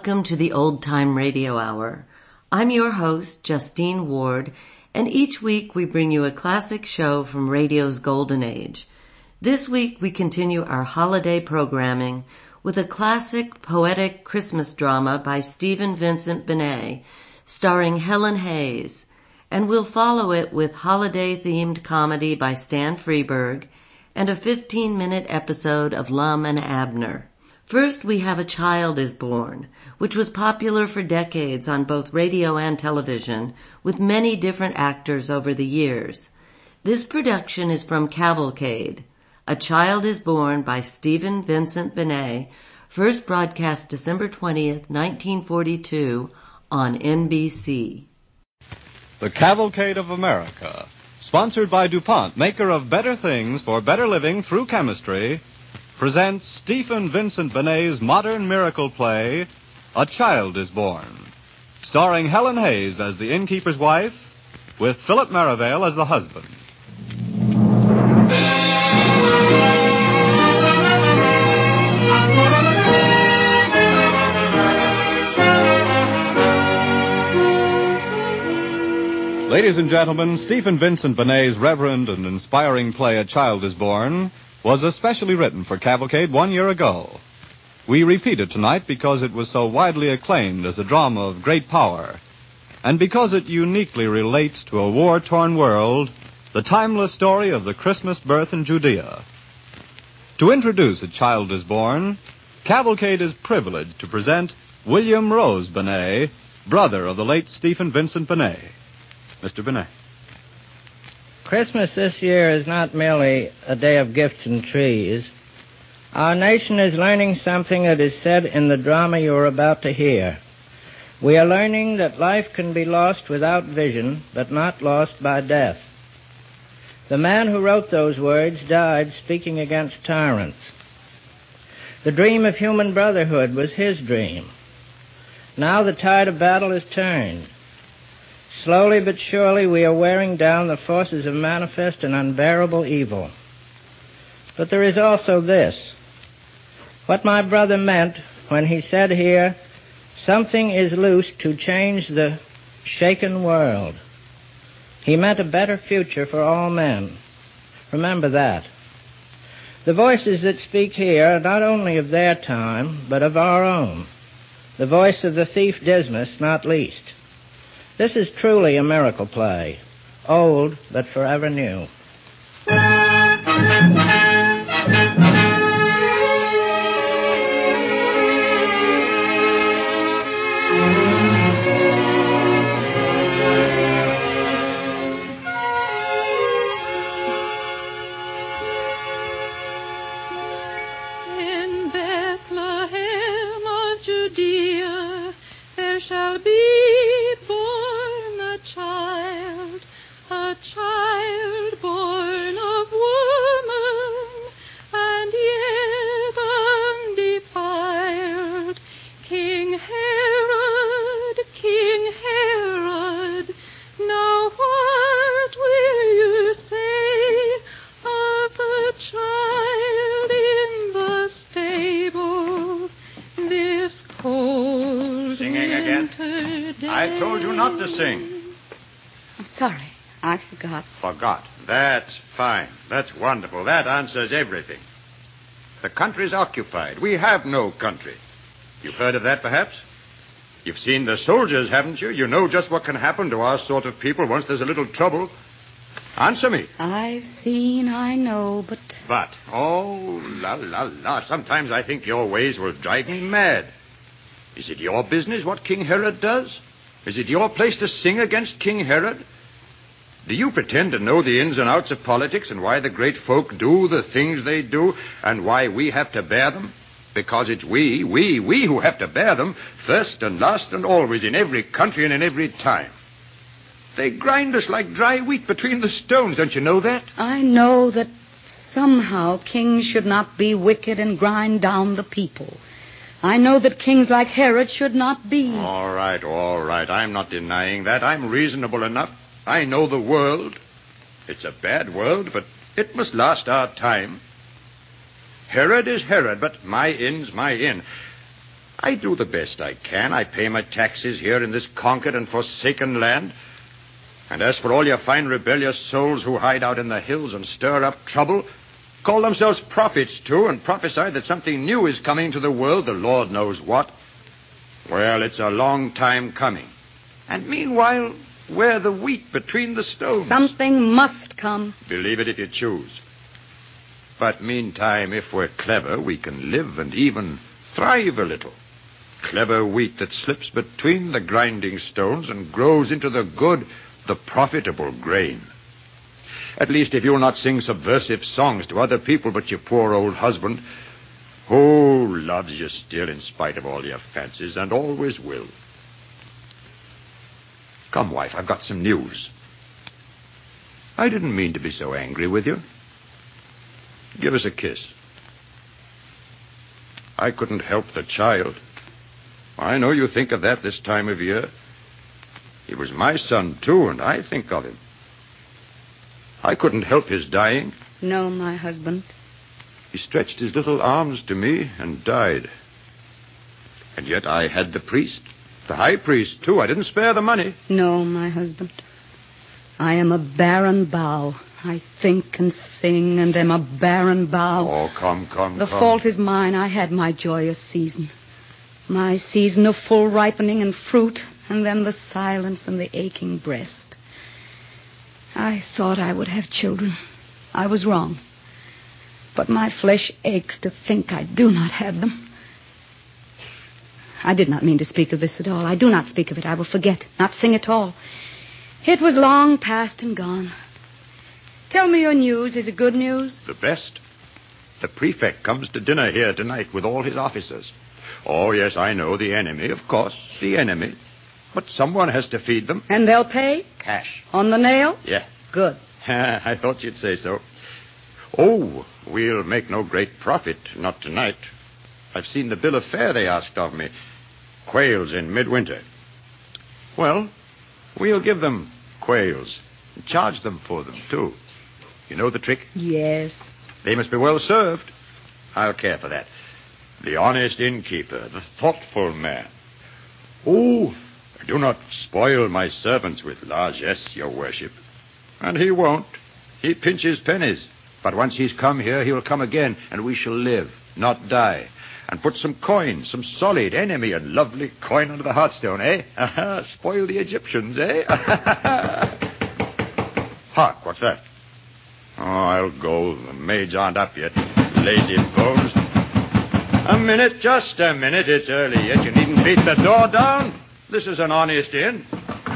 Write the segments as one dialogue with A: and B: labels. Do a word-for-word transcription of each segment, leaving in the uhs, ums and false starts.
A: welcome to the Old Time Radio Hour. I'm your host, Justine Ward, and each week we bring you a classic show from radio's golden age. This week we continue our holiday programming with a classic poetic Christmas drama by Stephen Vincent Benet, starring Helen Hayes, and we'll follow it with holiday-themed comedy by Stan Freberg and a fifteen-minute episode of Lum and Abner. First, we have A Child is Born, which was popular for decades on both radio and television, with many different actors over the years. This production is from Cavalcade. A Child is Born by Stephen Vincent Benet, first broadcast December twentieth, nineteen forty-two, on N B C.
B: The Cavalcade of America, sponsored by DuPont, maker of better things for better living through chemistry, presents Stephen Vincent Benet's modern miracle play, A Child is Born, starring Helen Hayes as the innkeeper's wife, with Philip Merivale as the husband. Ladies and gentlemen, Stephen Vincent Benet's reverend and inspiring play, A Child is Born, was especially written for Cavalcade one year ago. We repeat it tonight because it was so widely acclaimed as a drama of great power, and because it uniquely relates to a war-torn world, the timeless story of the Christmas birth in Judea. To introduce A Child is Born, Cavalcade is privileged to present William Rose Benet, brother of the late Stephen Vincent Benet. Mister Benet.
C: Christmas this year is not merely a day of gifts and trees. Our nation is learning something that is said in the drama you are about to hear. We are learning that life can be lost without vision, but not lost by death. The man who wrote those words died speaking against tyrants. The dream of human brotherhood was his dream. Now the tide of battle is turned. Slowly but surely we are wearing down the forces of manifest and unbearable evil. But there is also this. What my brother meant when he said here, something is loose to change the shaken world. He meant a better future for all men. Remember that. The voices that speak here are not only of their time, but of our own. The voice of the thief Dismas, not least. This is truly a miracle play, old but forever new.
D: In Bethlehem of Judea there shall be child, a child born of woman, and yet undefiled. King Herod, King Herod, now what will you say of the child in the stable this cold
E: Singing again?
D: winter day?
E: I told you not to sing.
F: Sorry, I forgot.
E: Forgot. That's fine. That's wonderful. That answers everything. The country's occupied. We have no country. You've heard of that, perhaps? You've seen the soldiers, haven't you? You know just what can happen to our sort of people once there's a little trouble. Answer me.
F: I've seen, I know, but...
E: But, oh, la, la, la. Sometimes I think your ways will drive me mad. Is it your business what King Herod does? Is it your place to sing against King Herod? Do you pretend to know the ins and outs of politics and why the great folk do the things they do and why we have to bear them? Because it's we, we, we who have to bear them first and last and always in every country and in every time. They grind us like dry wheat between the stones, don't you know that?
F: I know that somehow kings should not be wicked and grind down the people. I know that kings like Herod should not be.
E: All right, all right. I'm not denying that. I'm reasonable enough. I know the world. It's a bad world, but it must last our time. Herod is Herod, but my in's my in. I do the best I can. I pay my taxes here in this conquered and forsaken land. And as for all your fine rebellious souls who hide out in the hills and stir up trouble, call themselves prophets, too, and prophesy that something new is coming to the world, the Lord knows what. Well, it's a long time coming. And meanwhile, we're the wheat between the stones.
F: Something must come.
E: Believe it if you choose. But meantime, if we're clever, we can live and even thrive a little. Clever wheat that slips between the grinding stones and grows into the good, the profitable grain. At least if you'll not sing subversive songs to other people but your poor old husband, who loves you still in spite of all your fancies and always will. Come, wife, I've got some news. I didn't mean to be so angry with you. Give us a kiss. I couldn't help the child. I know you think of that this time of year. He was my son, too, and I think of him. I couldn't help his dying.
F: No, my husband.
E: He stretched his little arms to me and died. And yet I had the priest, the high priest, too. I didn't spare the money.
F: No, my husband. I am a barren bough. I think and sing and am a barren bough.
E: Oh, come, come,
F: the
E: come.
F: The fault is mine. I had my joyous season. My season of full ripening and fruit, and then the silence and the aching breast. I thought I would have children. I was wrong. But my flesh aches to think I do not have them. I did not mean to speak of this at all. I do not speak of it. I will forget, not sing at all. It was long past and gone. Tell me your news. Is it good news?
E: The best. The prefect comes to dinner here tonight with all his officers. Oh, yes, I know, the enemy, of course, the enemy. But someone has to feed them.
F: And they'll pay?
E: Cash.
F: On the nail?
E: Yeah.
F: Good.
E: I thought you'd say so. Oh, we'll make no great profit, not tonight. I've seen the bill of fare they asked of me. Quails in midwinter. Well, we'll give them quails and charge them for them, too. You know the trick?
F: Yes.
E: They must be well served. I'll care for that. The honest innkeeper, the thoughtful man. Oh, do not spoil my servants with largesse, your worship. And he won't. He pinches pennies. But once he's come here, he'll come again, and we shall live, not die. And put some coin, some solid, enemy, and lovely coin under the hearthstone, eh? Spoil the Egyptians, eh? Hark, what's that? Oh, I'll go. The maids aren't up yet. Lazy bones. A minute, just a minute. It's early yet. You needn't beat the door down. This is an honest inn.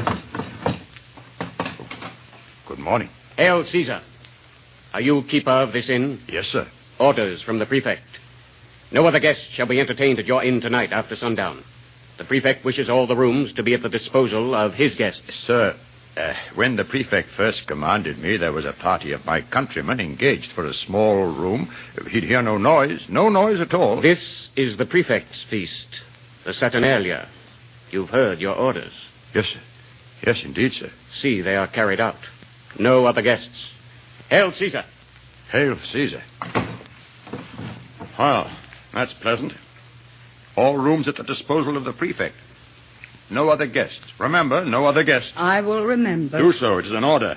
E: Good morning.
G: Hail, Caesar. Are you keeper of this inn?
E: Yes, sir.
G: Orders from the prefect. No other guests shall be entertained at your inn tonight after sundown. The prefect wishes all the rooms to be at the disposal of his guests.
E: Sir, uh, when the prefect first commanded me, there was a party of my countrymen engaged for a small room. He'd hear no noise, no noise at all.
G: This is the prefect's feast, the Saturnalia. You've heard your orders.
E: Yes, sir. Yes, indeed, sir.
G: See, they are carried out. No other guests. Hail, Caesar.
E: Hail, Caesar. Well, that's pleasant. All rooms at the disposal of the prefect. No other guests. Remember, no other guests.
F: I will remember.
E: Do so. It is an order.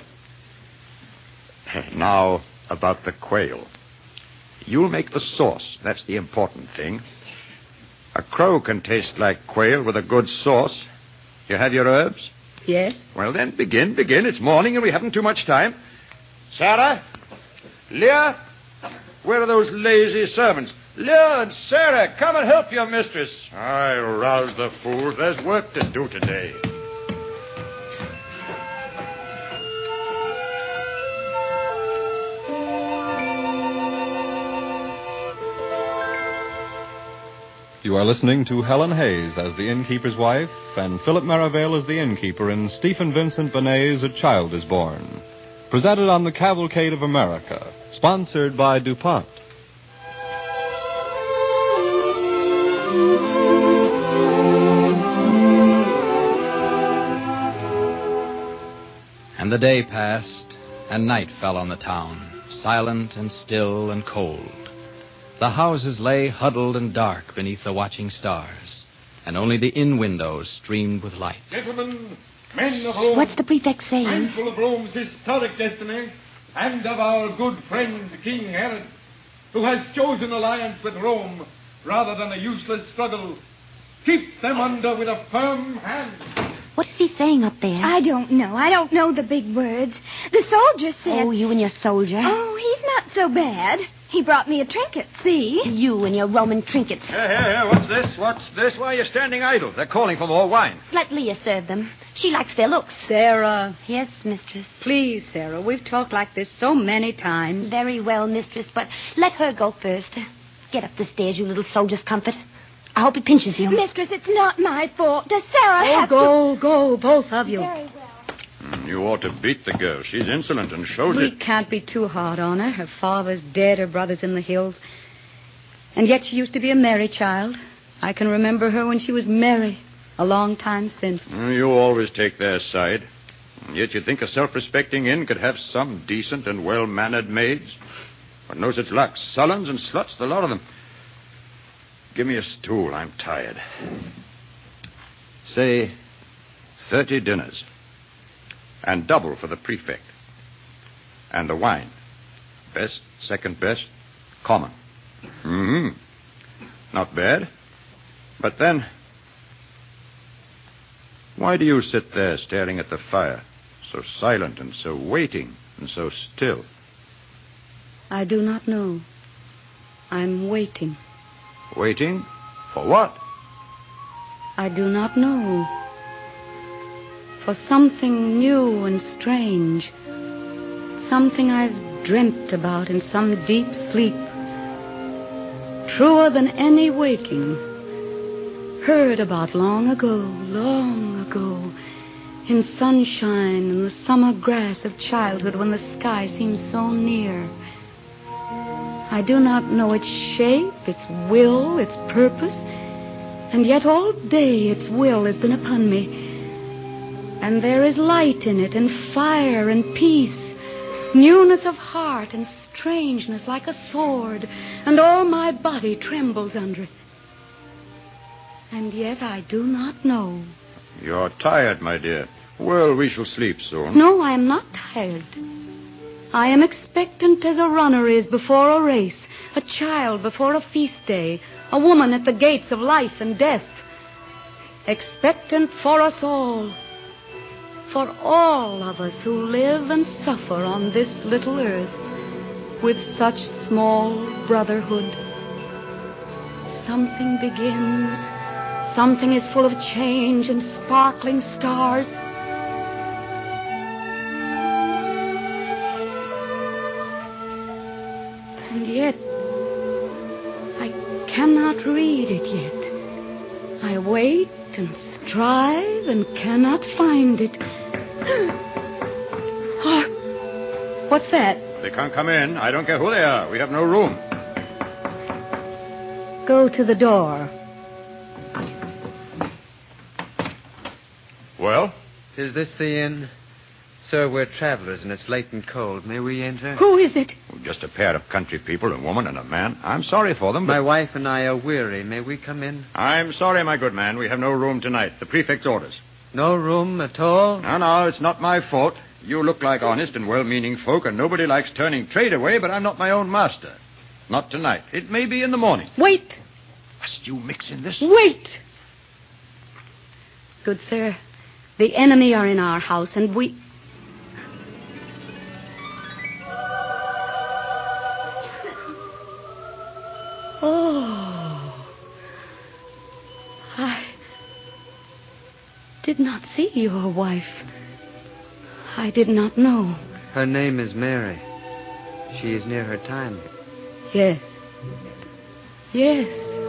E: Now, about the quail. You'll make the sauce. That's the important thing. A crow can taste like quail with a good sauce. You have your herbs?
F: Yes.
E: Well, then, begin, begin. It's morning and we haven't too much time. Sarah? Leah? Where are those lazy servants? Leah and Sarah, come and help your mistress. I'll rouse the fools. There's work to do today.
B: You are listening to Helen Hayes as the innkeeper's wife and Philip Merivale as the innkeeper in Stephen Vincent Benet's A Child is Born. Presented on the Cavalcade of America. Sponsored by DuPont.
H: And the day passed, and night fell on the town, silent and still and cold. The houses lay huddled and dark beneath the watching stars. and only the inn windows streamed with light.
I: Gentlemen, men of Rome.
J: What's the prefect saying?
I: Mindful of Rome's historic destiny and of our good friend King Herod, who has chosen alliance with Rome rather than a useless struggle, keep them under with a firm hand.
J: What is he saying up there?
F: I don't know. I don't know the big words. The soldier said...
J: Oh, you and your soldier.
F: Oh, he's not so bad. He brought me a trinket, see?
J: You and your Roman trinkets.
E: Here, here, here. What's this? What's this? Why are you standing idle? They're calling for more wine.
J: Let Leah serve them. She likes their looks.
F: Sarah.
J: Yes, mistress.
F: Please, Sarah. We've talked like this so many times.
J: Very well, mistress, but let her go first. Get up the stairs, you little soldier's comfort. I hope he pinches you.
F: Mistress, it's not my fault. Does Sarah
J: oh,
F: have
J: go,
F: to...
J: go, both of you.
F: Very well.
E: Mm, you ought to beat the girl. She's insolent and shows
F: We
E: it.
F: can't be too hard on her. Her father's dead, her brother's in the hills. And yet she used to be a merry child. I can remember her when she was merry, a long time since.
E: Mm, you always take their side. And yet you think a self-respecting inn could have some decent and well-mannered maids? But no such luck. Sullens and sluts, the lot of them. Give me a stool. I'm tired. Say, thirty dinners. And double for the prefect. And the wine. Best, second best, common. Mm-hmm. Not bad. But then, why do you sit there staring at the fire, so silent and so waiting and so still?
F: I do not know. I'm waiting.
E: Waiting? For what?
F: I do not know. For something new and strange. Something I've dreamt about in some deep sleep. Truer than any waking. Heard about long ago, long ago. In sunshine and the summer grass of childhood when the sky seems so near. I do not know its shape, its will, its purpose, and yet all day its will has been upon me. And there is light in it, and fire, and peace, newness of heart, and strangeness like a sword, and all my body trembles under it. And yet I do not know.
E: You're tired, my dear. Well, we shall sleep soon.
F: No, I am not tired. I am expectant as a runner is before a race, a child before a feast day, a woman at the gates of life and death. Expectant for us all, for all of us who live and suffer on this little earth with such small brotherhood. Something begins, something is full of change and sparkling stars. And yet, I cannot read it yet. I wait and strive and cannot find it. Oh, what's that?
E: They can't come in. I don't care who they are. We have no room.
F: Go to the door.
E: Well?
K: Is this the inn? Sir, we're travelers, and it's late and cold. May we enter?
F: Who is it?
E: Just a pair of country people, a woman and a man. I'm sorry for them, but...
K: My wife and I are weary. May we come in?
E: I'm sorry, my good man. We have no room tonight. The prefect's orders.
K: No room at all?
E: No, no, it's not my fault. You look like honest and well-meaning folk, and nobody likes turning trade away, but I'm not my own master. Not tonight. It may be in the morning.
F: Wait.
E: Must you mix in this?
F: Wait. Good sir, the enemy are in our house, and we... Oh, I did not see your wife. I did not know.
K: Her name is Mary. She is near her time.
F: Yes. Yes.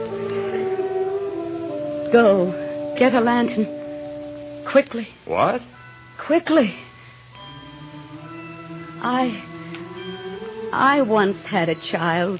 F: Go, get a lantern. Quickly.
E: What?
F: Quickly. I... I once had a child.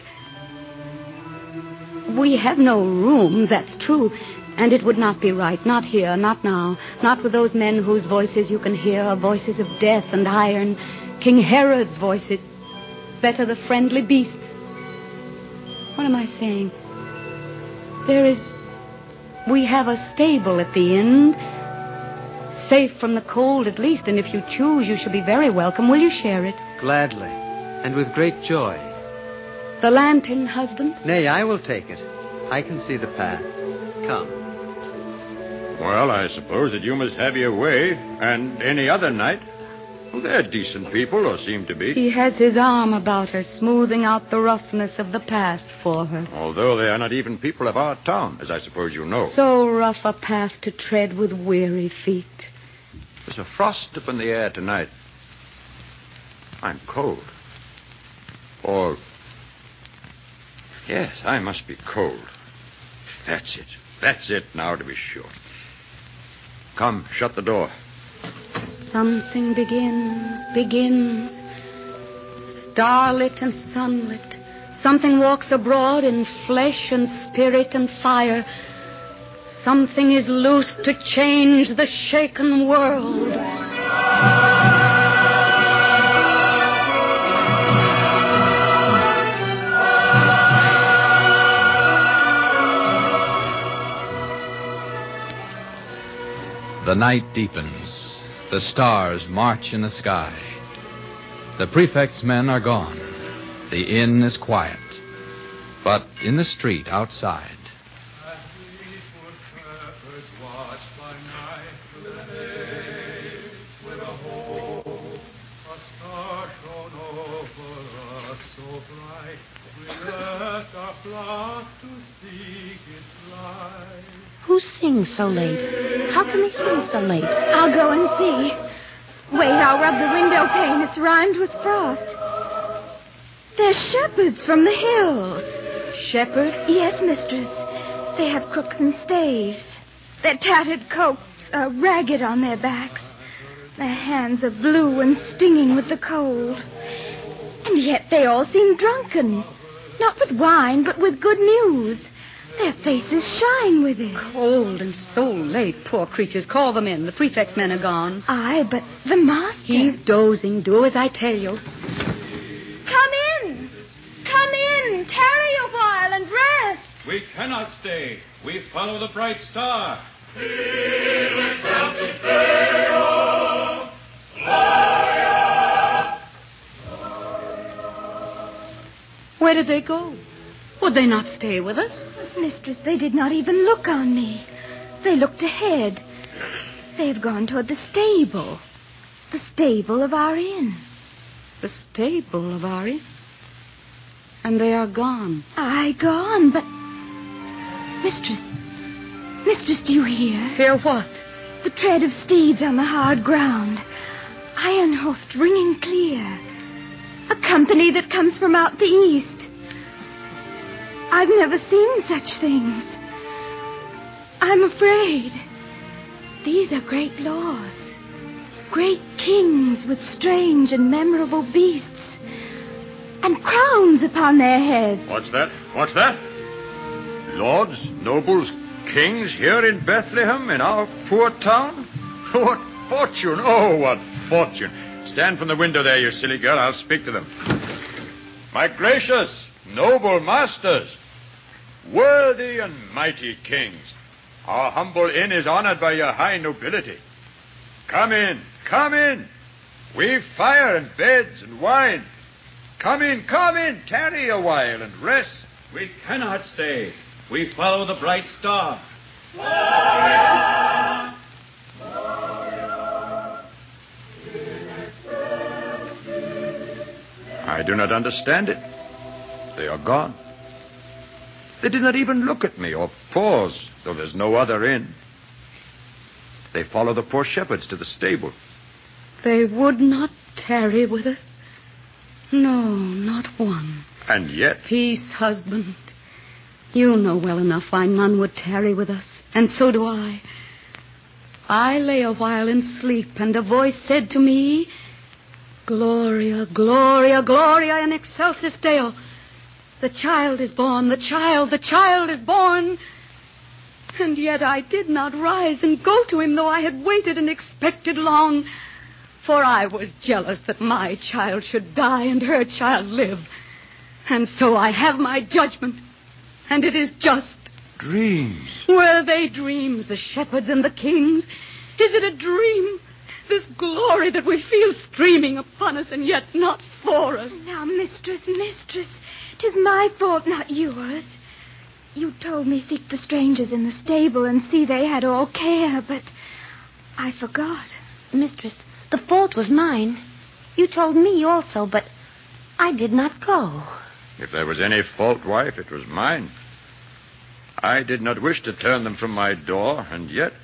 F: We have no room, that's true. And it would not be right. Not here, not now. Not with those men whose voices you can hear are voices of death and iron. King Herod's voices. Better the friendly beast. What am I saying? There is... We have a stable at the inn, safe from the cold at least, and if you choose, you shall be very welcome. Will you share it?
K: Gladly, and with great joy.
F: The lantern, husband?
K: Nay, I will take it. I can see the path. Come.
E: Well, I suppose that you must have your way, and any other night. Well, they're decent people, or seem to be.
F: He has his arm about her, smoothing out the roughness of the past for her.
E: Although they are not even people of our town, as I suppose you know.
F: So rough a path to tread with weary feet.
E: There's a frost up in the air tonight. I'm cold. Or... Yes, I must be cold. That's it. That's it now, to be sure. Come, shut the door.
F: Something begins, begins. Starlit and sunlit. Something walks abroad in flesh and spirit and fire. Something is loose to change the shaken world.
H: The night deepens. The stars march in the sky. The prefect's men are gone. The inn is quiet. But in the street outside...
J: Who sings so late? How can they sing so late?
D: I'll go and see. Wait, I'll rub the window pane. It's rimed with frost. They're shepherds from the hills.
F: Shepherds?
D: Yes, mistress. They have crooks and staves. Their tattered coats are ragged on their backs. Their hands are blue and stinging with the cold. And yet they all seem drunken. Not with wine, but with good news. Their faces shine with it.
F: Cold and so late, poor creatures. Call them in. The prefect's men are gone.
D: Aye, but the master...
F: He's dozing. Do as I tell you.
D: Come in. Come in. Tarry a while and rest.
I: We cannot stay. We follow the bright star.
F: Where did they go? Would they not stay with us?
D: Mistress, they did not even look on me. They looked ahead. They have gone toward the stable. The stable of our inn.
F: The stable of our inn? And they are gone.
D: Aye, gone, but... Mistress, Mistress, do you hear?
F: Hear what?
D: The tread of steeds on the hard ground. Iron-hoofed, ringing clear. A company that comes from out the east. I've never seen such things. I'm afraid. These are great lords. Great kings with strange and memorable beasts. And crowns upon their heads.
E: What's that? What's that? Lords, nobles, kings here in Bethlehem, in our poor town? What fortune! Oh, what fortune! Stand from the window there, you silly girl. I'll speak to them. My gracious, noble masters, worthy and mighty kings, our humble inn is honored by your high nobility. Come in, come in. We've fire and beds and wine. Come in, come in. Tarry a while and rest.
I: We cannot stay. We follow the bright star.
E: Gloria! I do not understand it. They are gone. They did not even look at me or pause, though there's no other inn. They follow the poor shepherds to the stable.
F: They would not tarry with us? No, not one.
E: And yet...
F: Peace, husband. You know well enough why none would tarry with us, and so do I. I lay a while in sleep, and a voice said to me, Gloria, Gloria, Gloria in excelsis Deo. The child is born, the child, the child is born. And yet I did not rise and go to him, though I had waited and expected long. For I was jealous that my child should die and her child live. And so I have my judgment, and it is just.
E: Dreams.
F: Were they dreams, the shepherds and the kings? Is it a dream? This glory that we feel streaming upon us and yet not for us.
D: Now, mistress, mistress, 'tis my fault, not yours. You told me seek the strangers in the stable and see they had all care, but I forgot.
J: Mistress, the fault was mine. You told me also, but I did not go.
E: If there was any fault, wife, it was mine. I did not wish to turn them from my door, and yet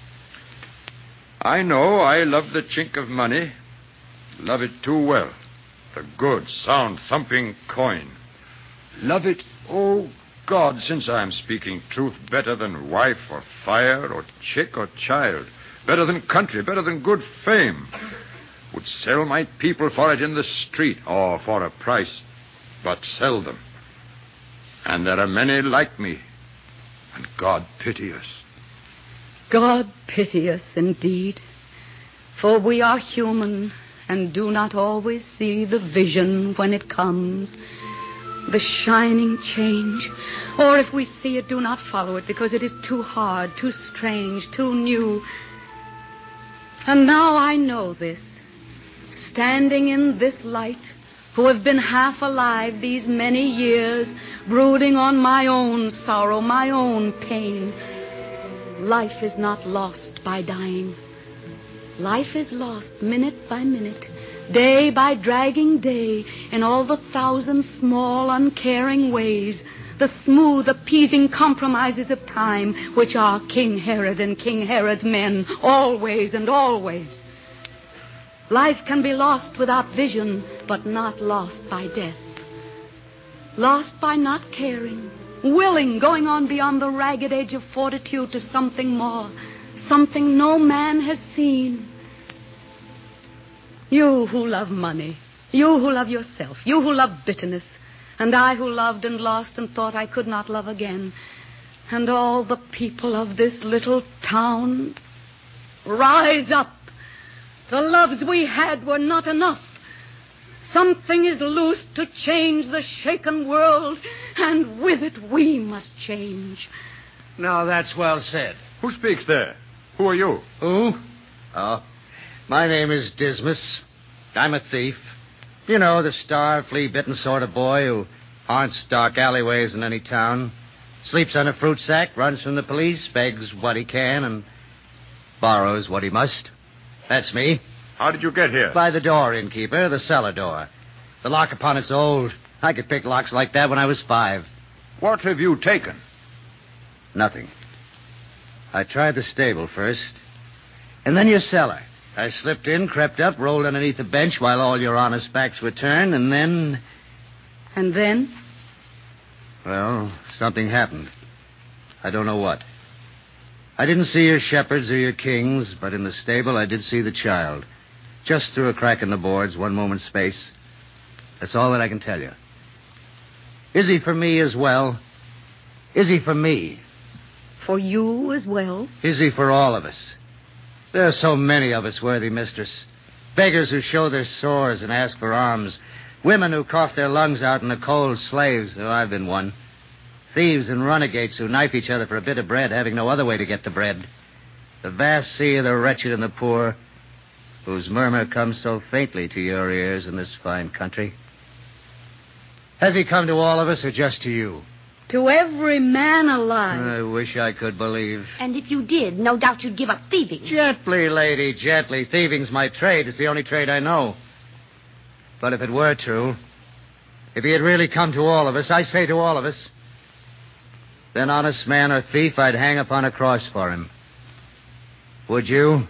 E: I know I love the chink of money, love it too well, the good, sound, thumping coin. Love it, oh God, since I am speaking truth, better than wife or fire or chick or child, better than country, better than good fame. Would sell my people for it in the street, or for a price, but sell them. And there are many like me, and God pity us.
F: God pity us, indeed. For we are human and do not always see the vision when it comes. The shining change. Or if we see it, do not follow it because it is too hard, too strange, too new. And now I know this. Standing in this light, who have been half alive these many years, brooding on my own sorrow, my own pain. Life is not lost by dying. Life is lost minute by minute, day by dragging day, in all the thousand small, uncaring ways, the smooth, appeasing compromises of time, which are King Herod and King Herod's men, always and always. Life can be lost without vision, but not lost by death. Lost by not caring, willing, going on beyond the ragged edge of fortitude to something more, something no man has seen. You who love money, you who love yourself, you who love bitterness, and I who loved and lost and thought I could not love again, and all the people of this little town, rise up. The loves we had were not enough. Something is loose to change the shaken world, and with it we must change.
L: Now, that's well said.
E: Who speaks there? Who are you?
L: Who? Oh, my name is Dismas. I'm a thief. You know, the starved, flea-bitten sort of boy who haunts dark alleyways in any town, sleeps on a fruit sack, runs from the police, begs what he can, and borrows what he must. That's me.
E: How did you get here?
L: By the door, innkeeper, the cellar door. The lock upon it's old. I could pick locks like that when I was five.
E: What have you taken?
L: Nothing. I tried the stable first, and then your cellar. I slipped in, crept up, rolled underneath the bench while all your honest backs were turned, and then...
F: And then?
L: Well, something happened. I don't know what. I didn't see your shepherds or your kings, but in the stable I did see the child. Just through a crack in the boards, one moment's space. That's all that I can tell you. Is he for me as well? Is he for me?
F: For you as well?
L: Is he for all of us? There are so many of us, worthy mistress. Beggars who show their sores and ask for alms. Women who cough their lungs out in the cold. Slaves, oh, I've been one. Thieves and renegades who knife each other for a bit of bread, having no other way to get the bread. The vast sea of the wretched and the poor, whose murmur comes so faintly to your ears in this fine country. Has he come to all of us or just to you?
F: To every man alive.
L: I wish I could believe.
J: And if you did, no doubt you'd give up thieving.
L: Gently, lady, gently. Thieving's my trade. It's the only trade I know. But if it were true, if he had really come to all of us, I say to all of us, then honest man or thief, I'd hang upon a cross for him. Would you?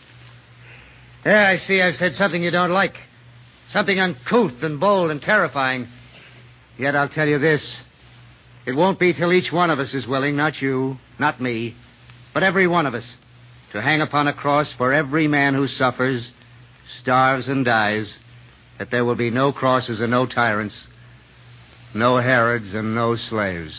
L: Yeah, I see I've said something you don't like. Something uncouth and bold and terrifying. Yet I'll tell you this. It won't be till each one of us is willing, not you, not me, but every one of us, to hang upon a cross for every man who suffers, starves, and dies, that there will be no crosses and no tyrants, no Herods and no slaves.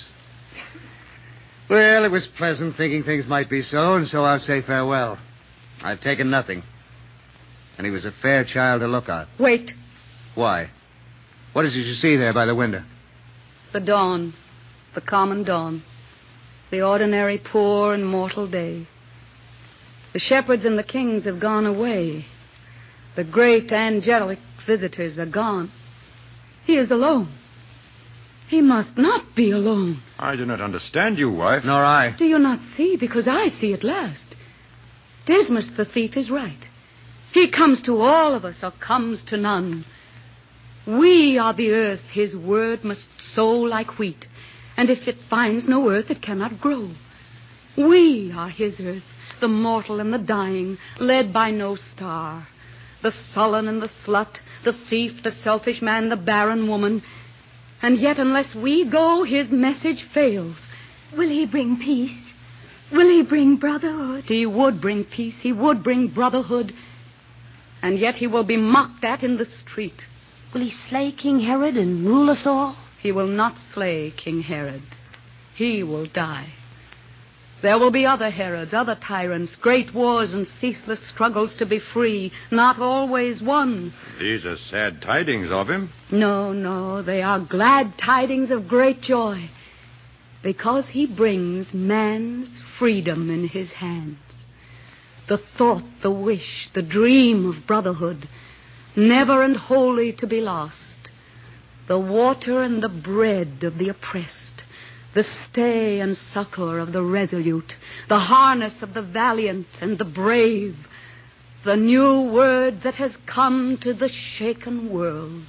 L: Well, it was pleasant thinking things might be so, and so I'll say farewell. I've taken nothing. And he was a fair child to look at.
F: Wait.
L: Why? What is it you see there by the window?
F: The dawn. The common dawn. the ordinary poor and mortal day. The shepherds and the kings have gone away. The great angelic visitors are gone. He is alone. He must not be alone.
E: I do not understand you, wife.
L: Nor I.
F: Do you not see? Because I see at last. Dismas the thief is right. He comes to all of us or comes to none. We are the earth his word must sow like wheat, and if it finds no earth, it cannot grow. We are his earth, the mortal and the dying, led by no star. The sullen and the slut, the thief, the selfish man, the barren woman. And yet, unless we go, his message fails.
D: Will he bring peace? Will he bring brotherhood?
F: He would bring peace. He would bring brotherhood. And yet he will be mocked at in the street.
J: Will he slay King Herod and rule us all?
F: He will not slay King Herod. He will die. There will be other Herods, other tyrants, great wars and ceaseless struggles to be free, not always won.
E: These are sad tidings of him.
F: No, no, they are glad tidings of great joy, because he brings man's freedom in his hands. The thought, the wish, the dream of brotherhood, never and wholly to be lost. The water and the bread of the oppressed, the stay and succor of the resolute, the harness of the valiant and the brave, the new word that has come to the shaken world.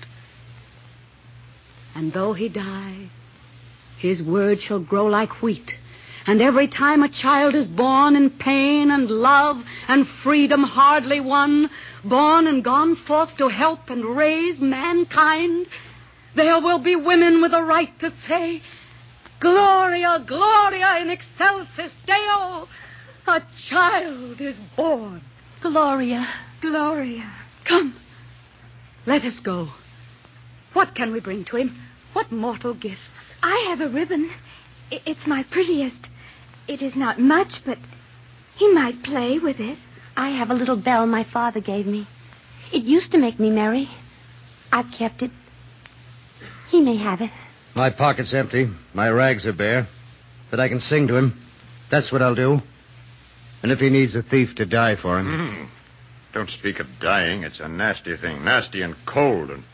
F: And though he die, his word shall grow like wheat, and every time a child is born in pain and love and freedom hardly won, born and gone forth to help and raise mankind, there will be women with a right to say, Gloria, Gloria in excelsis Deo, a child is born.
J: Gloria,
D: Gloria.
F: Come, let us go. What can we bring to him? What mortal gifts?
D: I have a ribbon. I- It's my prettiest. It is not much, but he might play with it.
J: I have a little bell my father gave me. It used to make me merry. I've kept it. He may have it.
L: My pocket's empty. My rags are bare. But I can sing to him. That's what I'll do. And if he needs a thief to die for him.
E: Mm. Don't speak of dying. It's a nasty thing. Nasty and cold. And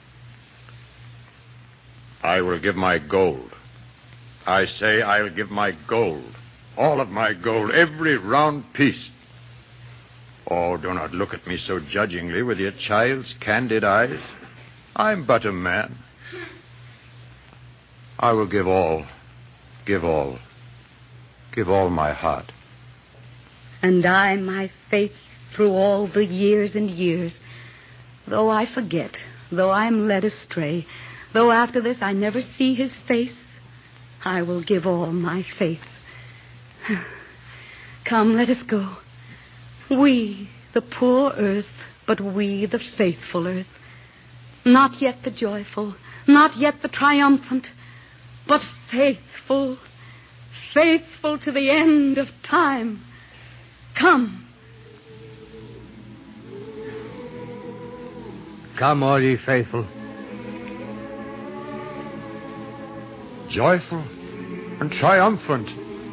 E: I will give my gold. I say I'll give my gold. All of my gold. Every round piece. Oh, do not look at me so judgingly with your child's candid eyes. I'm but a man. I will give all. Give all. Give all my heart.
F: And I my faith through all the years and years, though I forget, though I'm led astray, though after this I never see his face, I will give all my faith. Come, let us go. We, the poor earth, but we, the faithful earth. Not yet the joyful, not yet the triumphant, but faithful, faithful to the end of time. Come.
L: Come, all ye faithful.
E: Joyful and triumphant.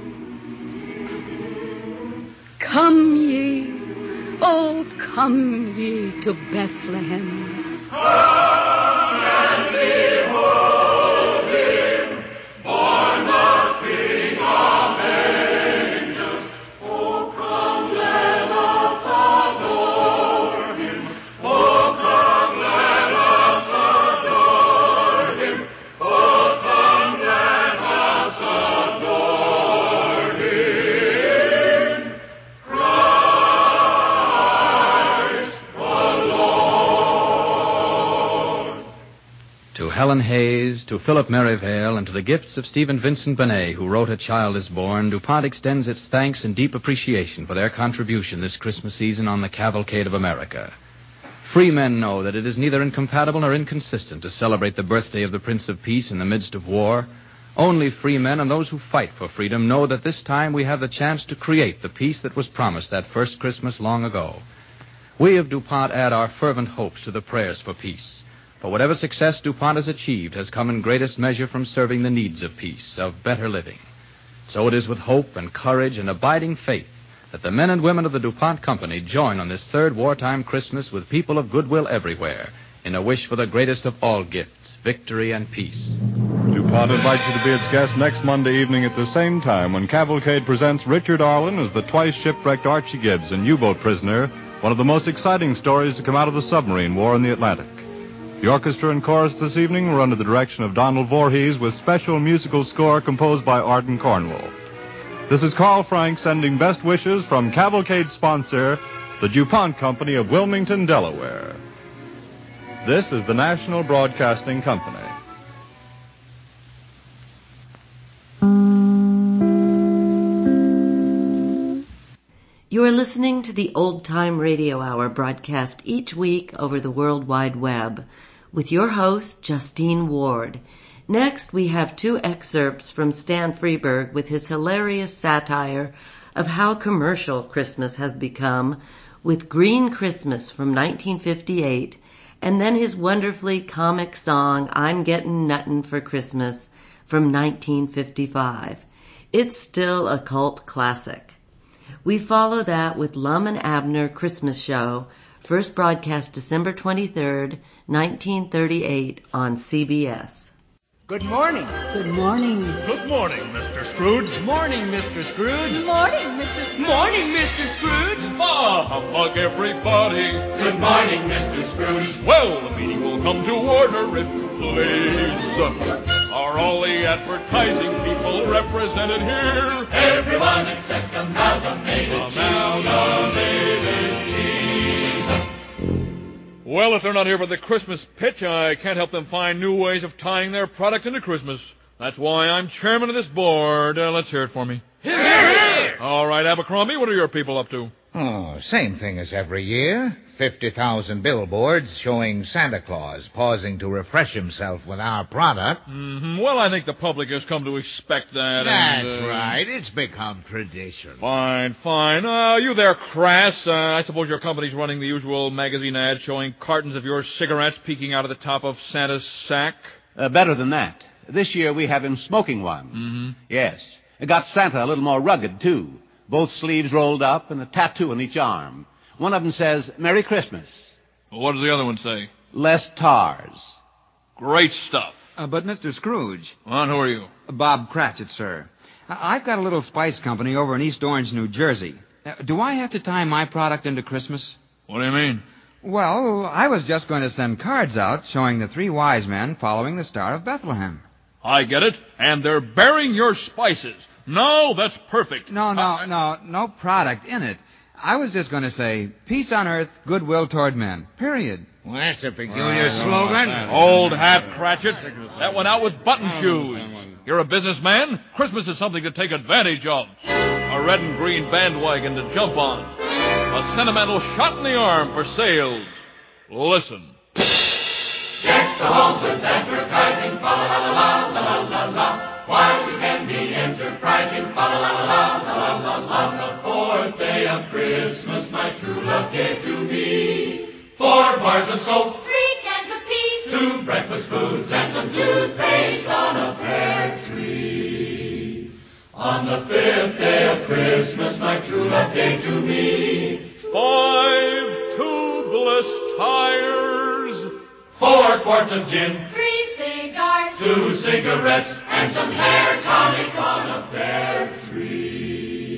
F: Come ye, oh, come ye to Bethlehem.
M: Come and behold him, born the King of angels. Oh, come, let us adore him. Oh, come, let us adore him. Oh, come, let us adore him. Christ the Lord.
H: To Helen Hayes, to Philip Merivale, and to the gifts of Stephen Vincent Benet, who wrote A Child is Born, DuPont extends its thanks and deep appreciation for their contribution this Christmas season on the Cavalcade of America. Free men know that it is neither incompatible nor inconsistent to celebrate the birthday of the Prince of Peace in the midst of war. Only free men and those who fight for freedom know that this time we have the chance to create the peace that was promised that first Christmas long ago. We of DuPont add our fervent hopes to the prayers for peace. For whatever success DuPont has achieved has come in greatest measure from serving the needs of peace, of better living. So it is with hope and courage and abiding faith that the men and women of the DuPont Company join on this third wartime Christmas with people of goodwill everywhere in a wish for the greatest of all gifts, victory and peace.
B: DuPont invites you to be its guest next Monday evening at the same time when Cavalcade presents Richard Arlen as the twice-shipwrecked Archie Gibbs, an U-boat prisoner, one of the most exciting stories to come out of the submarine war in the Atlantic. The orchestra and chorus this evening were under the direction of Donald Voorhees with special musical score composed by Arden Cornwell. This is Carl Frank sending best wishes from Cavalcade sponsor, the DuPont Company of Wilmington, Delaware. This is the National Broadcasting Company.
A: You are listening to the Old Time Radio Hour broadcast each week over the World Wide Web with your host, Justine Ward. Next, we have two excerpts from Stan Freberg with his hilarious satire of how commercial Christmas has become with Green Christmas from nineteen fifty-eight, and then his wonderfully comic song, I'm Gettin' Nuttin' for Christmas from nineteen fifty-five. It's still a cult classic. We follow that with Lum and Abner Christmas Show, first broadcast December twenty-third, nineteen thirty-eight on C B S.
N: Good morning.
O: Good morning.
P: Good morning, Mister Scrooge.
N: Morning, Mister Scrooge.
O: Morning, Mister Scrooge.
N: Morning, Mister Scrooge.
P: Ah, humbug, everybody.
M: Good morning, Mister Scrooge.
P: Well, the meeting will come to order if you please. Are all the advertising people represented here?
M: Everyone except Amalgamated
P: Amalgamated Well, if they're not here for the Christmas pitch, I can't help them find new ways of tying their product into Christmas. That's why I'm chairman of this board. Uh, let's hear it for me.
M: Hear, hear!
P: All right, Abercrombie, what are your people up to?
Q: Oh, same thing as every year. fifty thousand billboards showing Santa Claus pausing to refresh himself with our product.
P: Mm-hmm. Well, I think the public has come to expect that.
Q: That's
P: and, uh...
Q: right. It's become tradition.
P: Fine, fine. Uh, you there, Crass. Uh, I suppose your company's running the usual magazine ad showing cartons of your cigarettes peeking out of the top of Santa's sack?
R: Uh, better than that. This year we have him smoking one.
P: Mm-hmm.
R: Yes. It got Santa a little more rugged, too. Both sleeves rolled up and a tattoo on each arm. One of them says, Merry Christmas.
P: Well, what does the other one say?
R: Less tars.
P: Great stuff.
K: Uh, but, Mister Scrooge...
P: Well, who are you?
K: Bob Cratchit, sir. I- I've got a little spice company over in East Orange, New Jersey. Uh, do I have to tie my product into Christmas?
P: What do you mean?
K: Well, I was just going to send cards out showing the three wise men following the Star of Bethlehem.
P: I get it. And they're bearing your spices. No, that's perfect.
K: No, no,
P: uh,
K: no, no product in it. I was just going to say, peace on earth, goodwill toward men. Period.
Q: Well, that's a peculiar uh, slogan.
P: Old hat, Cratchit. That went out with button shoes. You're a businessman. Christmas is something to take advantage of. A red and green bandwagon to jump on. A sentimental shot in the arm for sales. Listen.
M: Get the homes with advertising. Fa la la la la la la la. Why we can be enterprising. Fa la la la la la la la. The fourth day of Christmas, my true love gave to me four bars of soap,
S: three cans of peas,
M: two breakfast foods, and some toothpaste on a pear tree. On the fifth day of Christmas, my true love gave to me
P: five tubeless tires,
M: four quarts of gin,
S: three cigars,
M: two cigarettes, and some hair tonic on a pear tree.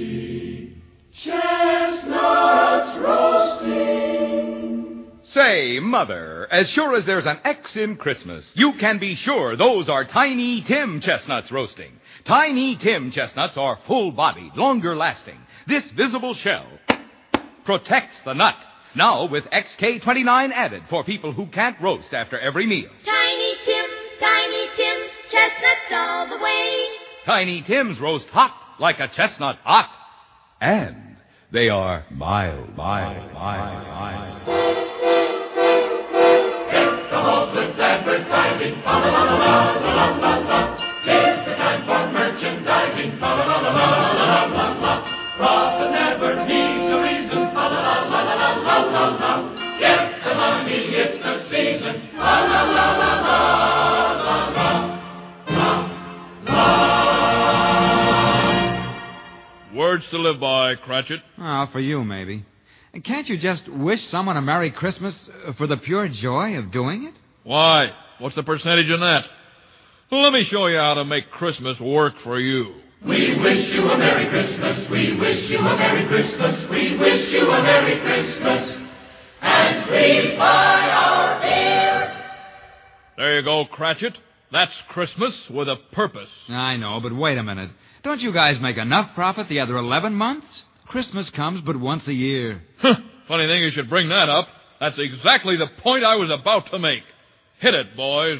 M: Chestnuts roasting.
T: Say, Mother, as sure as there's an X in Christmas, you can be sure those are Tiny Tim chestnuts roasting. Tiny Tim chestnuts are full-bodied, longer-lasting. This visible shell protects the nut. Now with X K twenty-nine added for people who can't roast after every meal.
S: Tiny Tim, Tiny Tim, chestnuts all the way.
T: Tiny Tims roast hot like a chestnut hot. And they are mild, mild, mild, mild.
M: Get the holes with advertising. Fa la la la la la la la. Tis the time for merchandising. Fa la la la la la la la. Profit never needs a reason. Fa la la la la la la la. Get the money, it's the season. Fa la la la la la la la la.
P: to live by, Cratchit.
K: Oh, for you, maybe. And can't you just wish someone a Merry Christmas uh, for the pure joy of doing it?
P: Why? What's the percentage in that? Well, let me show you how to make Christmas work for you.
M: We wish you a Merry Christmas. We wish you a Merry Christmas. We wish you a Merry Christmas. And please buy our beer.
P: There you go, Cratchit. That's Christmas with a purpose.
K: I know, but wait a minute. Don't you guys make enough profit the other eleven months? Christmas comes but once a year.
P: Funny thing you should bring that up. That's exactly the point I was about to make. Hit it, boys.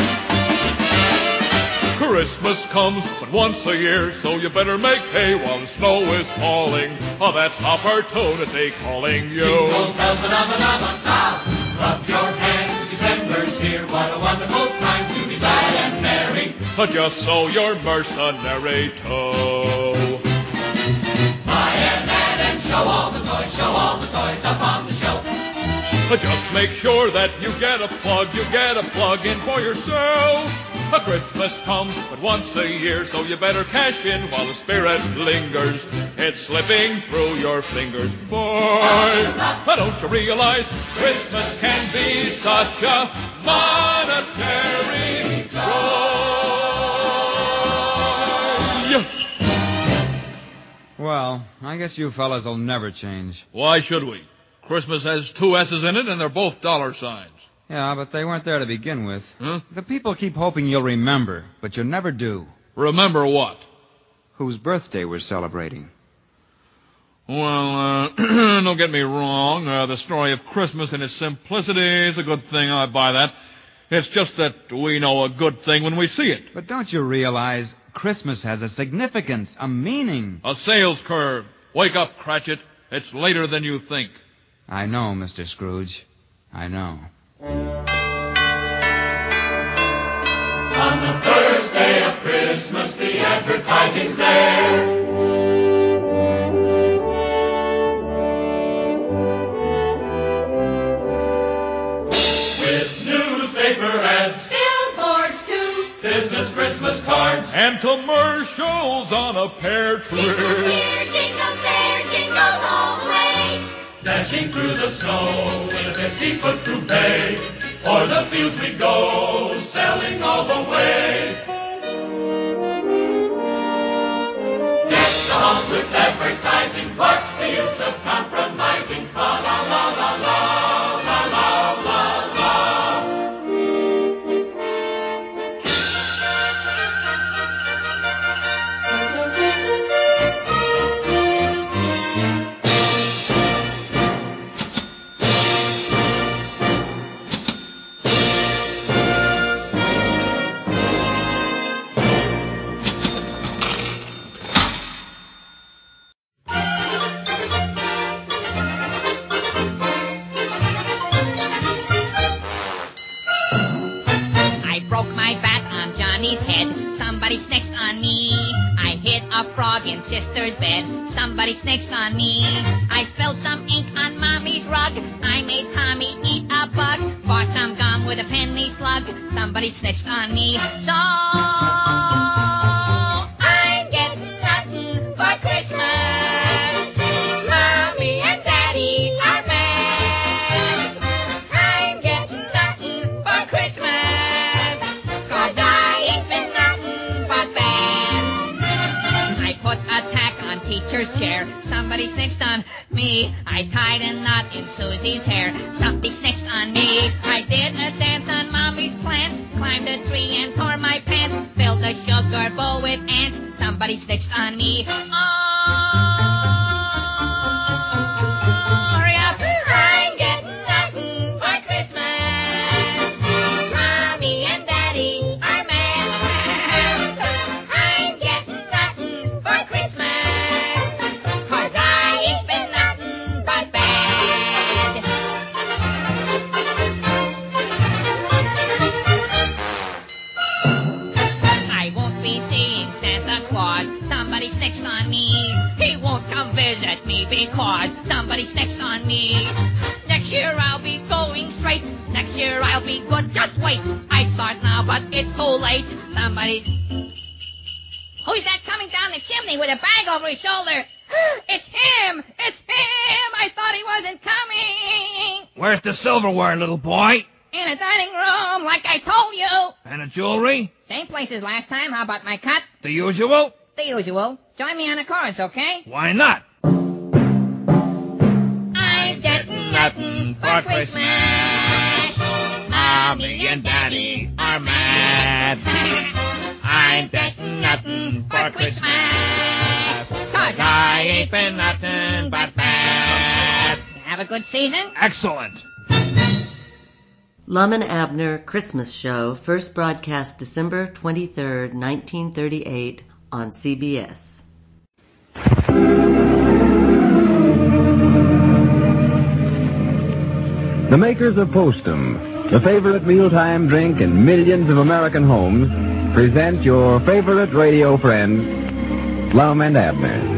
P: Christmas comes but once a year, so you better make hay while the snow is falling. Oh, that's opportunity calling you.
M: Jingle bells, ba-da-ba-da-ba-da. Rub your hands, December's here. What a wonderful time to be glad and merry.
P: But just so you're mercenary too.
M: Buy and add and show all the toys, show all the toys up on the shelf.
P: But just make sure that you get a plug, you get a plug in for yourself. A Christmas comes but once a year, so you better cash in while the spirit lingers. It's slipping through your fingers, boy. But don't you realize Christmas can be such a monetary joy?
K: Well, I guess you fellas will never change.
P: Why should we? Christmas has two S's in it, and they're both dollar signs.
K: Yeah, but they weren't there to begin with.
P: Huh?
K: The people keep hoping you'll remember, but you never do.
P: Remember what?
K: Whose birthday we're celebrating.
P: Well, uh, don't get me wrong. Uh, the story of Christmas in its simplicity is a good thing. I buy that. It's just that we know a good thing when we see it.
K: But don't you realize Christmas has a significance, a meaning?
P: A sales curve. Wake up, Cratchit. It's later than you think.
K: I know, Mister Scrooge. I know.
M: On the first day of Christmas, the advertising's there. With newspaper ads,
S: billboards too,
M: business Christmas cards,
P: and commercials on a pear tree.
S: Jingle here, jingle there, jingle all the way.
M: Dashing through the snow in a fifty-foot coupe, o'er the fields we go, selling all the way. Deck the halls with advertising, what's the use of compromising? La la la la la, la la la la.
O: In sister's bed, somebody snitched on me. I spilled some ink on Mommy's rug. I made Tommy eat a bug. Bought some gum with a penny slug. Somebody snitched on me. So I'm getting nothing for Christmas. Mommy and Daddy are mad. I'm getting nothing for Christmas, 'cause I ain't been nothing but bad. Put a tack on teacher's chair. Somebody snitched on me. I tied a knot in Susie's hair. Somebody snitched on me. I did a dance on Mommy's plants. Climbed a tree and tore my pants. Filled a sugar bowl with ants. Somebody snitched on me. Oh, hurry up. I'm getting nothing for Christmas. Mommy and Daddy are mad. I'm getting nothing for Christmas, 'cause I ain't been nothing but bad. I won't be seeing Santa Claus. Somebody snitched on me. He won't come visit me because somebody snitched on me. Next year I'll be going straight. Next year I'll be good. Just wait. I start now, but it's too late. Somebody... Who's that coming down the chimney with a bag over his shoulder? It's him! It's him! I thought he wasn't coming!
L: Where's the silverware, little boy?
O: In a dining room, like I told you.
L: And the jewelry?
O: Same place as last time. How about my cut?
L: The usual?
O: The usual. Join me on the chorus, okay?
L: Why not?
O: I'm getting nothing for Christmas. Mommy and Daddy are mad. I'm getting nothing for Christmas. Cause I ain't been nothing but bad. Have a good season?
L: Excellent.
A: Lum and Abner Christmas Show, first broadcast December twenty-third, nineteen thirty-eight on C B S.
U: The makers of Postum, the favorite mealtime drink in millions of American homes, present your favorite radio friends, Lum and Abner.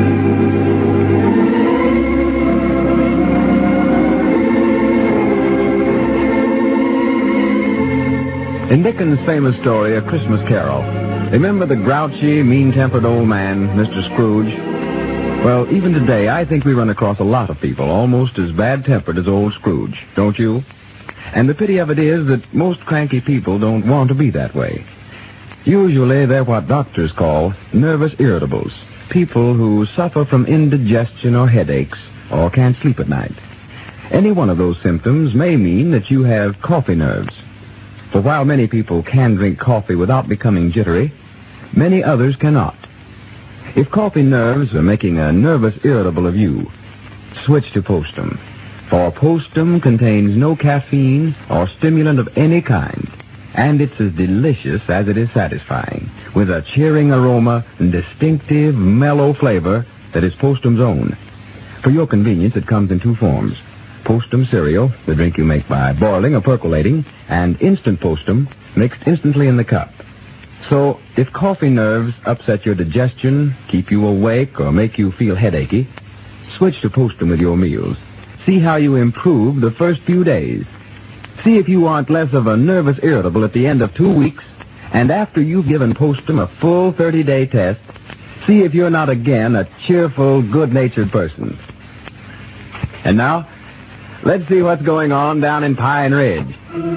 U: In Dickens' famous story, A Christmas Carol, remember the grouchy, mean-tempered old man, Mister Scrooge? Well, even today, I think we run across a lot of people almost as bad-tempered as old Scrooge, don't you? And the pity of it is that most cranky people don't want to be that way. Usually, they're what doctors call nervous irritables, people who suffer from indigestion or headaches or can't sleep at night. Any one of those symptoms may mean that you have coffee nerves. For while many people can drink coffee without becoming jittery, many others cannot. If coffee nerves are making a nervous irritable of you, switch to Postum. For Postum contains no caffeine or stimulant of any kind, and it's as delicious as it is satisfying, with a cheering aroma and distinctive, mellow flavor that is Postum's own. For your convenience, it comes in two forms. Postum cereal, the drink you make by boiling or percolating, and instant Postum, mixed instantly in the cup. So, if coffee nerves upset your digestion, keep you awake, or make you feel headachy, switch to Postum with your meals. See how you improve the first few days. See if you aren't less of a nervous irritable at the end of two weeks, and after you've given Postum a full thirty-day test, see if you're not again a cheerful, good-natured person. And now, let's see what's going on down in Pine Ridge.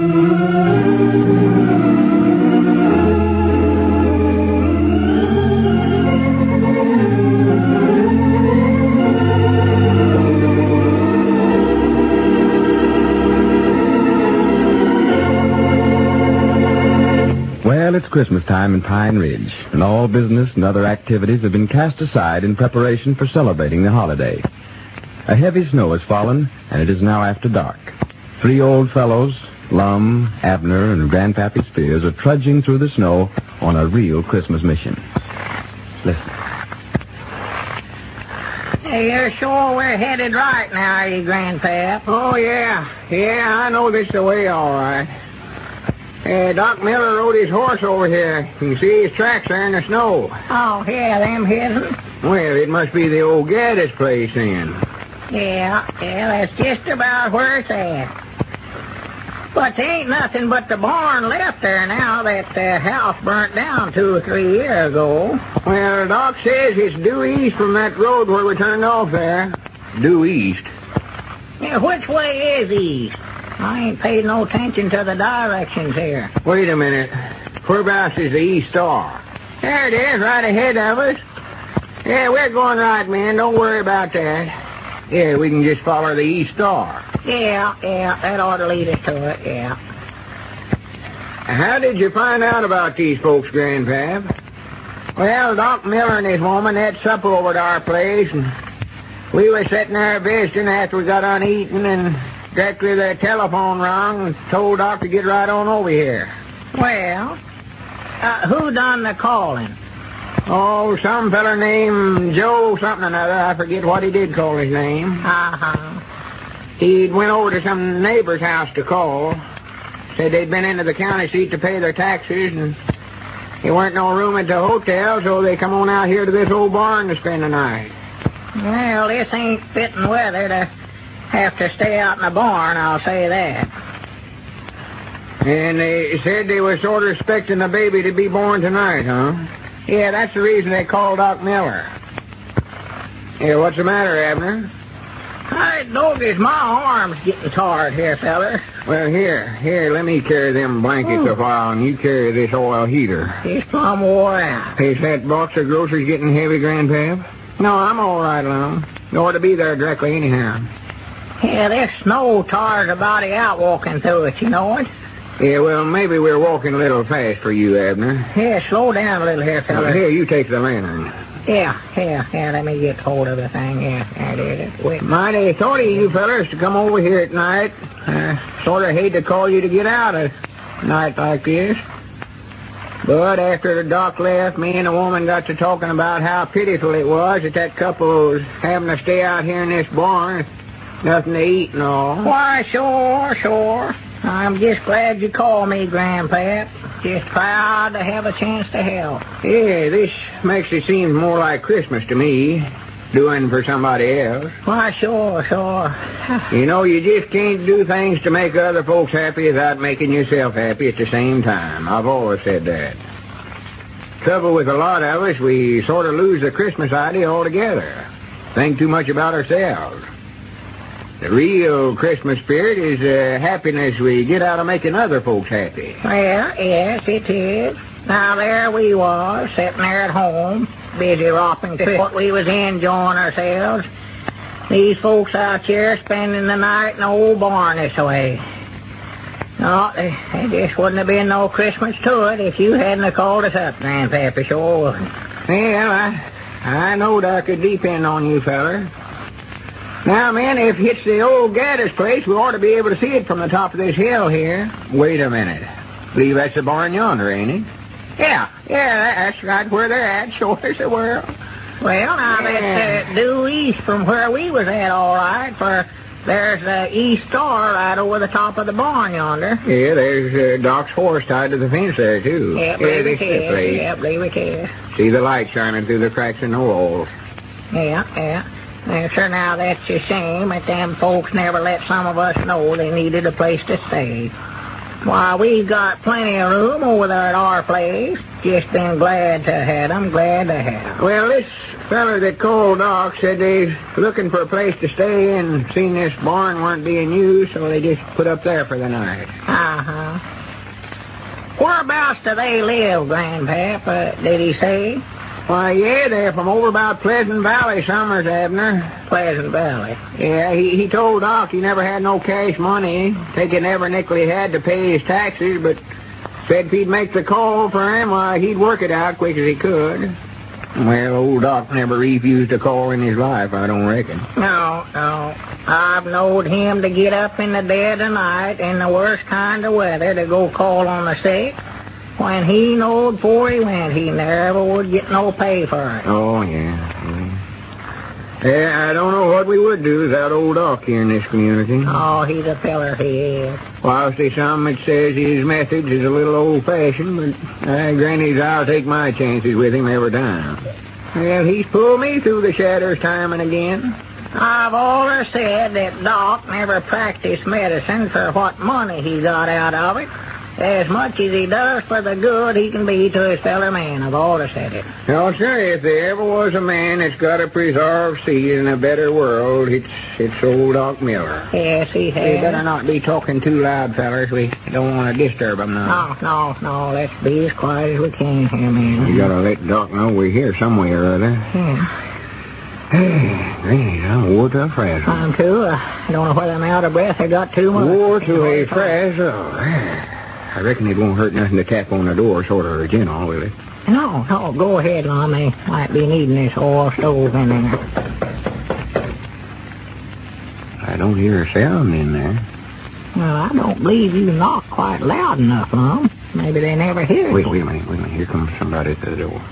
U: Well, it's Christmas time in Pine Ridge, and all business and other activities have been cast aside in preparation for celebrating the holiday. A heavy snow has fallen, and it is now after dark. Three old fellows, Lum, Abner, and Grandpappy Spears, are trudging through the snow on a real Christmas mission. Listen.
C: Hey, you're sure we're headed right now, are you, Grandpap?
V: Oh, yeah. Yeah, I know this the way all right. Uh, Doc Miller rode his horse over here. You can see his tracks there in the snow.
C: Oh, yeah, them hidden?
V: Well, it must be the old Gaddis place then.
C: Yeah, yeah, that's just about where it's at. But there ain't nothing but the barn left there now that the house burnt down two or three years ago.
V: Well, Doc says it's due east from that road where we turned off there. Due east?
C: Yeah, which way is east? I ain't paid no attention to the directions here.
V: Wait a minute. Whereabouts is the East Star? There it is, right ahead of us. Yeah, we're going right, man. Don't worry about that. Yeah, we can just follow the East Star.
C: Yeah, yeah, that ought to lead us to it, yeah.
V: How did you find out about these folks, Grandpap? Well, Doc Miller and his woman had supper over at our place, and we were sitting there visiting after we got on eating, and directly the telephone rang and told Doc to get right on over here.
C: Well, uh, who done the calling?
V: Oh, some feller named Joe something or another. I forget what he did call his name.
C: Uh-huh.
V: He went over to some neighbor's house to call. Said they'd been into the county seat to pay their taxes, and there weren't no room at the hotel, so they come on out here to this old barn to spend the night.
C: Well, this ain't fitting weather to have to stay out in the barn, I'll say that.
V: And they said they were sort of expecting the baby to be born tonight, huh? Yeah, that's the reason they called Doc Miller. Yeah, what's the matter, Abner?
G: I doggies, my arm's getting tired here, feller.
V: Well, here, here, let me carry them blankets
G: Oh.
V: a while, and you carry this oil heater.
G: It's plumb wore out.
V: Is that box of groceries getting heavy, Grandpap? No, I'm all right alone. You ought to be there directly anyhow.
G: Yeah, this snow tires a body out walking through it, you know it?
V: Yeah, well, maybe we're walking a little fast for you, Abner.
G: Yeah, slow down a little here, feller.
V: Here, you take the lantern.
G: Yeah, yeah, yeah, let me get hold of the thing. Yeah, there it is. Wait.
V: Mighty thought of you fellers to come over here at night. I sort of hate to call you to get out a night like this. But after the doc left, me and the woman got to talking about how pitiful it was that that couple was having to stay out here in this barn. Nothing to eat and all.
G: Why, sure, sure. I'm just glad you called me, Grandpap. Just proud to have a chance to help.
V: Yeah, this makes it seem more like Christmas to me, doing for somebody else.
G: Why, sure, sure.
V: You know, you just can't do things to make other folks happy without making yourself happy at the same time. I've always said that. Trouble with a lot of us, we sort of lose the Christmas idea altogether. Think too much about ourselves. The real Christmas spirit is the happiness we get out of making other folks happy.
G: Well, yes, it is. Now, there we was, sitting there at home, busy romping to what we was enjoying ourselves. These folks out here spending the night in the old barn this way. No, there just wouldn't have been no Christmas to it if you hadn't have called us up, Grandpappy, sure wouldn't.
V: Well, I, I knowed I could depend on you, feller. Now, man, if it's the old Gaddis place, we ought to be able to see it from the top of this hill here. Wait a minute. Believe that's the barn yonder, ain't it?
G: Yeah, yeah, that's right where they're at, sure as the world. Well, now,
V: Yeah.
G: that's uh, due east from where we was at, all right, for there's the east star right over the top of the barn yonder.
V: Yeah, there's uh, Doc's horse tied to the fence there, too.
G: Yeah,
V: yeah,
G: believe
V: this
G: it
V: is the
G: is.
V: place.
G: Yeah, believe it is.
V: See the light shining through the cracks in the walls.
G: Yeah, yeah. Now, sir, now that's a shame that them folks never let some of us know they needed a place to stay. Why, we've got plenty of room over there at our place. Just been glad to have 'em, glad to have 'em.
V: Well, this feller that called Doc said they's looking for a place to stay and seen this barn weren't being used, so they just put up there for the night.
G: Uh-huh. Whereabouts do they live, Grandpap? Uh, did he say?
V: Why, yeah, they're from over about Pleasant Valley, Summers, Abner.
G: Pleasant Valley.
V: Yeah, he, he told Doc he never had no cash money, taking every nickel he had to pay his taxes, but said if he'd make the call for him, why, he'd work it out quick as he could. Well, old Doc never refused a call in his life, I don't reckon.
G: No, no. I've knowed him to get up in the dead of night in the worst kind of weather to go call on the sick. When he knowed before he went, he never would get no pay for it.
V: Oh, yeah. Yeah, yeah I don't know what we would do without old Doc here in this community.
G: Oh, he's a feller, he is.
V: Whilst there's some that says his methods is a little old-fashioned, but I granted I'll take my chances with him every time. Well, he's pulled me through the shadows time and again.
G: I've always said that Doc never practiced medicine for what money he got out of it, as much as he does for the good he can be to his fellow man. I've always said it.
V: No, sir, if there ever was a man that's got to preserve seed in a better world, it's it's old Doc Miller.
G: Yes, he has.
V: We better not be talking too loud, fellers. We don't want to disturb him now.
G: No, no, no. Let's be as quiet as we can here, man.
V: You gotta let Doc know we're here somewhere or other.
G: Yeah.
V: Hey, Granny, I'm wore to a frazzle.
G: I'm too. I don't know whether I'm out of breath or got too much.
V: Wore to a frazzle. I reckon it won't hurt nothing to tap on the door, sort of original, will it?
G: No, no, go ahead, Lon. They might be needing this oil stove in there.
V: I don't hear a sound in there.
G: Well, I don't believe you knock quite loud enough, Lon. Maybe they never hear
V: Wait,
G: you.
V: wait a minute, wait a minute. Here comes somebody at the door.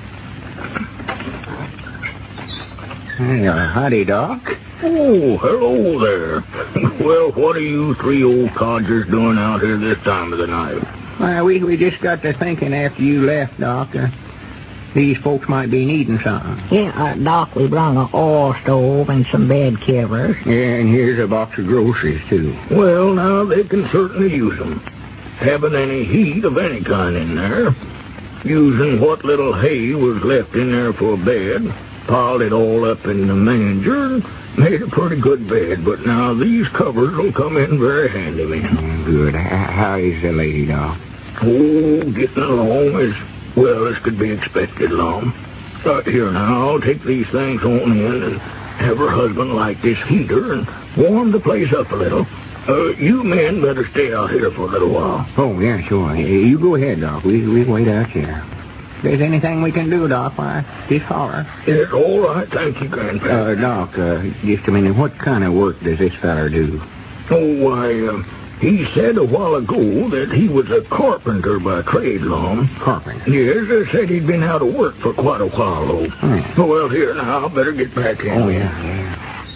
V: Hey, uh, howdy, Doc.
I: Oh, hello there. Well, what are you three old codgers doing out here this time of the night?
V: Well, we, we just got to thinking after you left, Doc. Uh, these folks might be needing something.
G: Yeah, uh, Doc, we brung an oil stove and some bed covers.
V: Yeah, and here's a box of groceries, too.
I: Well, now, they can certainly use them. Haven't any heat of any kind in there. Using what little hay was left in there for a bed. piled it all up in the manger and made a pretty good bed. But now these covers will come in very handy, man.
V: Good. H- How is the lady, Doc?
I: Oh, getting along as well as could be expected, Lum. Uh, here now, I'll take these things on in and have her husband light this heater and warm the place up a little. Uh, you men better stay out here for a little while.
V: Oh, yeah, sure. You go ahead, Doc. We, we wait out here. If there's anything we can do, Doc, why, just holler.
I: It's all right. Thank you, Grandpa.
V: Uh, Doc, uh, just a minute. What kind of work does this feller do?
I: Oh, why, uh, he said a while ago that he was a carpenter by trade, Lum.
V: Carpenter?
I: Yes, I said he'd been out of work for quite a while, though.
V: Hmm.
I: Well, here now, I better get back in.
V: Oh, yeah, yeah.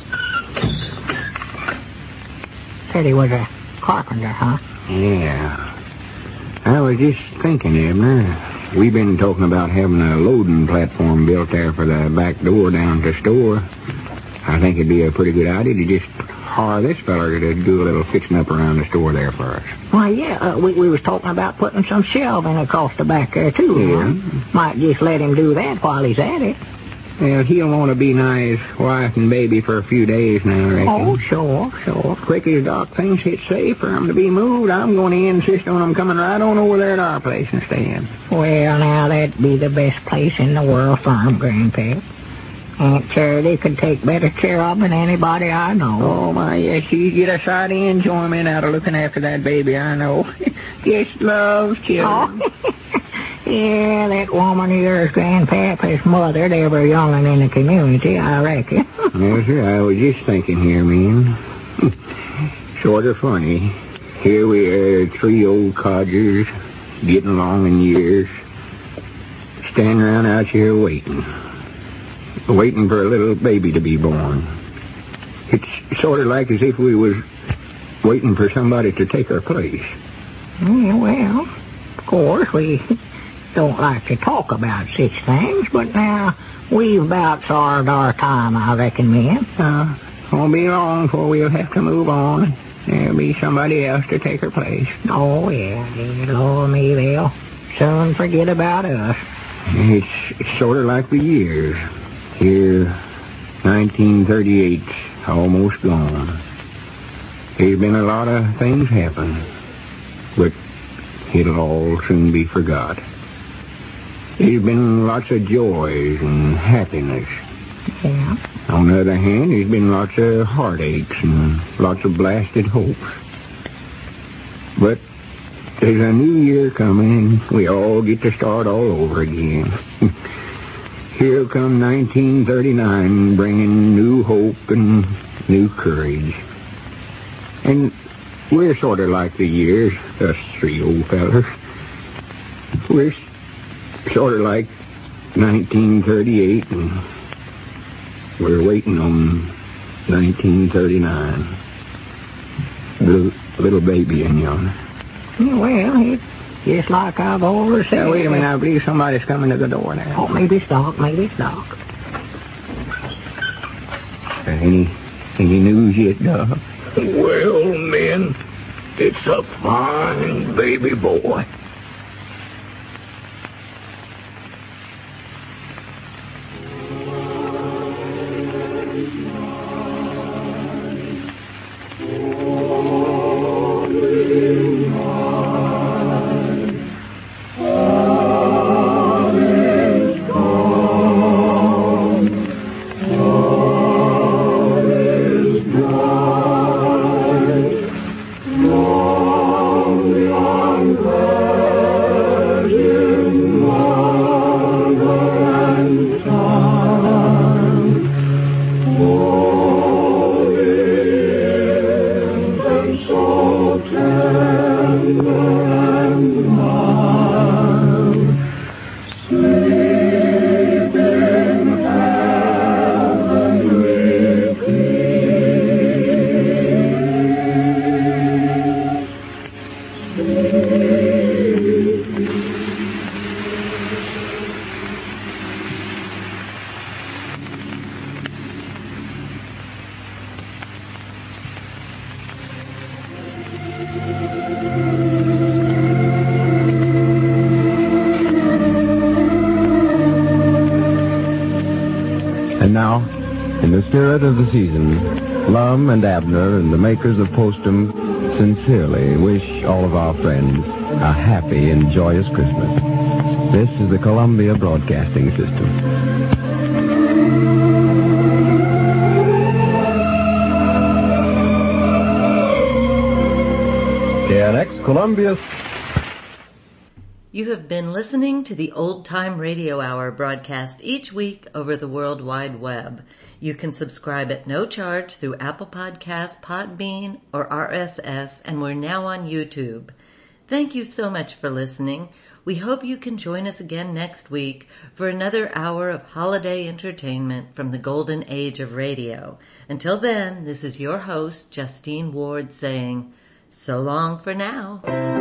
G: Said he was a carpenter, huh?
V: Yeah. I was just thinking, Abner. We've been talking about having a loading platform built there for the back door down to the store. I think it'd be a pretty good idea to just hire this feller to do a little fixing up around the store there for us.
G: Why, yeah, uh, we, we was talking about putting some shelving across the back there, too.
V: Yeah.
G: Huh? Might just let him do that while he's at it.
V: Well, he'll want to be nigh his wife and baby for a few days now, I reckon.
G: Oh, sure, sure.
V: Quick as Doc thinks it's safe for him to be moved, I'm going to insist on him coming right on over there to our place and staying.
G: Well, now, that'd be the best place in the world for him, Grandpa. Aunt Charity could take better care of him than anybody I know.
V: Oh, my, yes, she get a sight of enjoyment out of looking after that baby, I know. Just loves children.
G: Oh. Yeah, that woman of yours, Grandpap, has mothered every young'un in the community, I reckon.
V: Yes, sir, I was just thinking here, man. Sort of funny. Here we are, three old codgers, getting along in years, standing around out here waiting. Waiting for a little baby to be born. It's sort of like as if we was waiting for somebody to take our place.
G: Yeah, well, of course, we don't like to talk about such things, but now we've about served our time, I reckon, men.
V: Uh, won't be long before we'll have to move on. There'll be somebody else to take her place.
G: Oh, yeah, yeah, Lord me, they'll soon forget about us.
V: It's, it's sort of like the years. Here, nineteen thirty-eight's almost gone. There's been a lot of things happen, but it'll all soon be forgot. There's been lots of joys and happiness.
G: Yeah.
V: On the other hand, there's been lots of heartaches and lots of blasted hopes. But there's a new year coming, and we all get to start all over again. Here'll come nineteen thirty-nine, bringing new hope and new courage. And we're sort of like the years, us three old fellers. We're sort of like nineteen thirty-eight, and we're waiting on nineteen thirty-nine. The little baby in yonder.
G: Well, it's just like I've always said.
V: Now, wait a minute. I believe somebody's coming to the door now.
G: Oh, maybe it's Doc. Maybe it's Doc.
V: Uh, any, any news yet, Doc?
I: Well, men, it's a fine baby boy.
U: spirit of the season, Lum and Abner and the makers of Postum sincerely wish all of our friends a happy and joyous Christmas. This is the Columbia Broadcasting System. K N X Columbia.
A: You have been listening to the Old Time Radio Hour broadcast each week over the World Wide Web. You can subscribe at no charge through Apple Podcasts, Podbean, or R S S, and we're now on YouTube. Thank you so much for listening. We hope you can join us again next week for another hour of holiday entertainment from the golden age of radio. Until then, this is your host, Justine Ward, saying, so long for now.